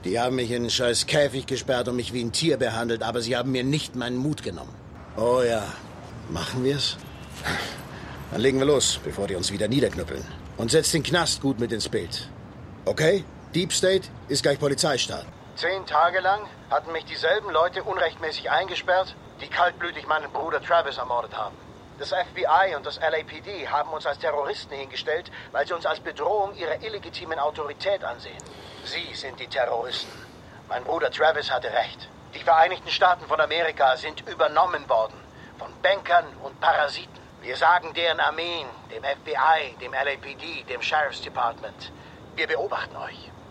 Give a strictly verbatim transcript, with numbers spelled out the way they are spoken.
Die haben mich in einen scheiß Käfig gesperrt und mich wie ein Tier behandelt, aber sie haben mir nicht meinen Mut genommen. Oh ja, machen wir's? Dann legen wir los, bevor die uns wieder niederknüppeln. Und setzt den Knast gut mit ins Bild. Okay? Deep State ist gleich Polizeistaat. Zehn Tage lang hatten mich dieselben Leute unrechtmäßig eingesperrt, die kaltblütig meinen Bruder Travis ermordet haben. Das F B I und das L A P D haben uns als Terroristen hingestellt, weil sie uns als Bedrohung ihrer illegitimen Autorität ansehen. Sie sind die Terroristen. Mein Bruder Travis hatte recht. Die Vereinigten Staaten von Amerika sind übernommen worden. Von Bankern und Parasiten. Wir sagen deren Armeen, dem F B I, dem L A P D, dem Sheriff's Department: Wir beobachten euch.